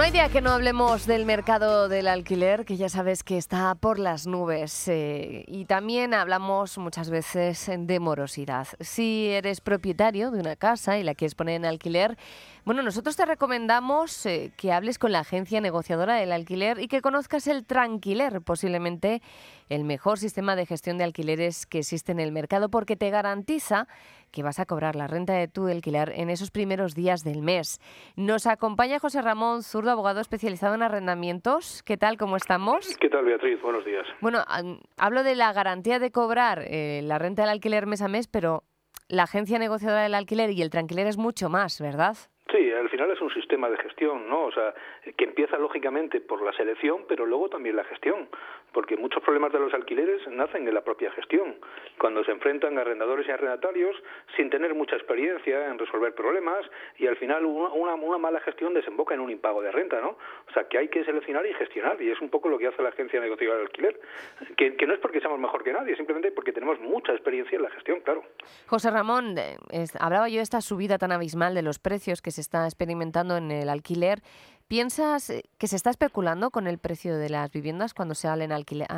hay día que no hablemos del mercado del alquiler, que ya sabes que está por las nubes. Y también hablamos muchas veces de morosidad. Si eres propietario de una casa y la quieres poner en alquiler, bueno, nosotros te recomendamos que hables con la agencia negociadora del alquiler y que conozcas el Tranquiler, posiblemente el mejor sistema de gestión de alquileres que existe en el mercado, porque te garantiza que vas a cobrar la renta de tu alquiler en esos primeros días del mes. Nos acompaña José Ramón Zurdo, abogado especializado en arrendamientos. ¿Qué tal? ¿Cómo estamos? ¿Qué tal, Beatriz? Buenos días. Bueno, hablo de la garantía de cobrar la renta del alquiler mes a mes, pero la agencia negociadora del alquiler y el Tranquiler es mucho más, ¿verdad? Sí, al final es un sistema de gestión, ¿no? O sea, que empieza lógicamente por la selección, pero luego también la gestión, porque muchos problemas de los alquileres nacen en la propia gestión, cuando se enfrentan arrendadores y arrendatarios sin tener mucha experiencia en resolver problemas y al final una mala gestión desemboca en un impago de renta, ¿no? O sea, que hay que seleccionar y gestionar, y es un poco lo que hace la agencia negociadora del alquiler, que no es porque seamos mejor que nadie, simplemente porque tenemos mucha experiencia en la gestión, claro. José Ramón, hablaba yo de esta subida tan abismal de los precios que se está experimentando en el alquiler. ¿Piensas que se está especulando con el precio de las viviendas cuando salen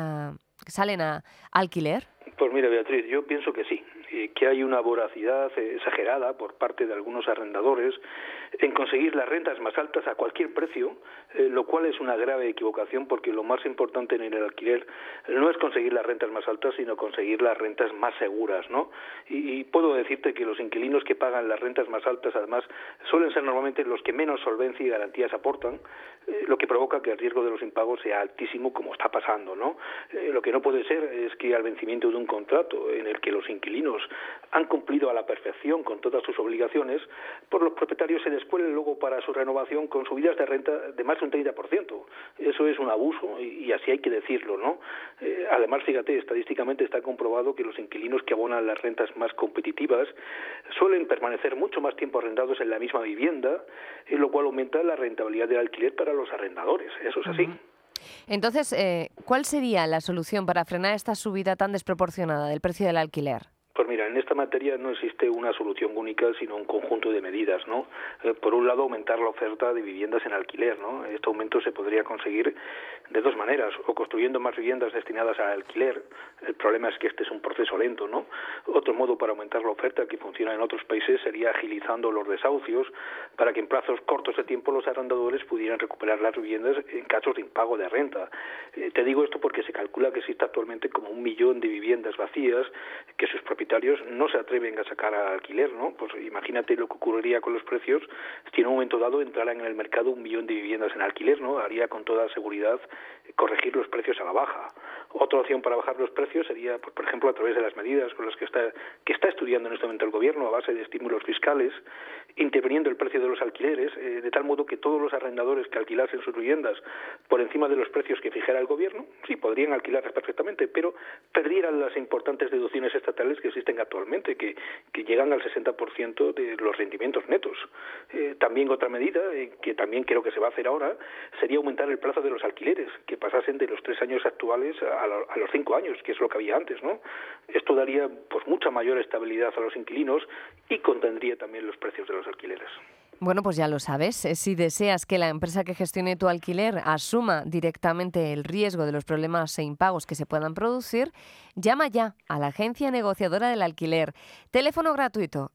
a alquiler? Pues mira, Beatriz, yo pienso que sí, que hay una voracidad exagerada por parte de algunos arrendadores en conseguir las rentas más altas a cualquier precio, lo cual es una grave equivocación porque lo más importante en el alquiler no es conseguir las rentas más altas, sino conseguir las rentas más seguras, ¿no? Y puedo decirte que los inquilinos que pagan las rentas más altas, además, suelen ser normalmente los que menos solvencia y garantías aportan, lo que provoca que el riesgo de los impagos sea altísimo, como está pasando, ¿no? Lo que no puede ser es que al vencimiento de un contrato en el que los inquilinos han cumplido a la perfección con todas sus obligaciones, pues los propietarios se descuelen luego para su renovación con subidas de renta de más de un 30%. Eso es un abuso y así hay que decirlo, ¿no? Además, fíjate, estadísticamente está comprobado que los inquilinos que abonan las rentas más competitivas suelen permanecer mucho más tiempo arrendados en la misma vivienda, lo cual aumenta la rentabilidad del alquiler para los arrendadores. Eso es así. Entonces, ¿cuál sería la solución para frenar esta subida tan desproporcionada del precio del alquiler? Pues mira, en esta materia no existe una solución única, sino un conjunto de medidas, ¿no? Por un lado, aumentar la oferta de viviendas en alquiler, ¿no? Este aumento se podría conseguir de dos maneras, o construyendo más viviendas destinadas al alquiler. El problema es que este es un proceso lento, ¿no? Otro modo para aumentar la oferta que funciona en otros países sería agilizando los desahucios para que en plazos cortos de tiempo los arrendadores pudieran recuperar las viviendas en casos de impago de renta. Te digo esto porque se calcula que existe actualmente como 1 millón de viviendas vacías que sus propietarios no se atreven a sacar al alquiler, ¿no? Pues imagínate lo que ocurriría con los precios si en un momento dado entraran en el mercado 1 millón de viviendas en alquiler, ¿no? Haría con toda seguridad corregir los precios a la baja. Otra opción para bajar los precios sería, pues, por ejemplo, a través de las medidas con las que está estudiando en este momento el gobierno a base de estímulos fiscales, interviniendo el precio de los alquileres, de tal modo que todos los arrendadores que alquilasen sus viviendas por encima de los precios que fijara el gobierno, sí, podrían alquilarlas perfectamente, pero perdieran las importantes deducciones estatales que existen actualmente, que llegan al 60% de los rendimientos netos. También otra medida, que también creo que se va a hacer ahora, sería aumentar el plazo de los alquileres, que pasasen de los 3 años actuales a los 5 años, que es lo que había antes, ¿no? Esto daría pues mucha mayor estabilidad a los inquilinos y contendría también los precios de los alquileres. Bueno, pues ya lo sabes. Si deseas que la empresa que gestione tu alquiler asuma directamente el riesgo de los problemas e impagos que se puedan producir, llama ya a la agencia negociadora del alquiler. Teléfono gratuito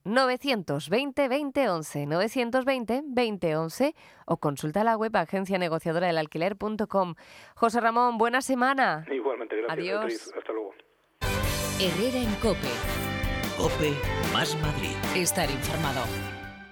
920 20 11, 920 20 11 o consulta la web agencianegociadoradelalquiler.com. José Ramón, buena semana. Igualmente, gracias. Adiós. Beatriz. Hasta luego. Herrera en COPE. COPE más Madrid. Estar informado.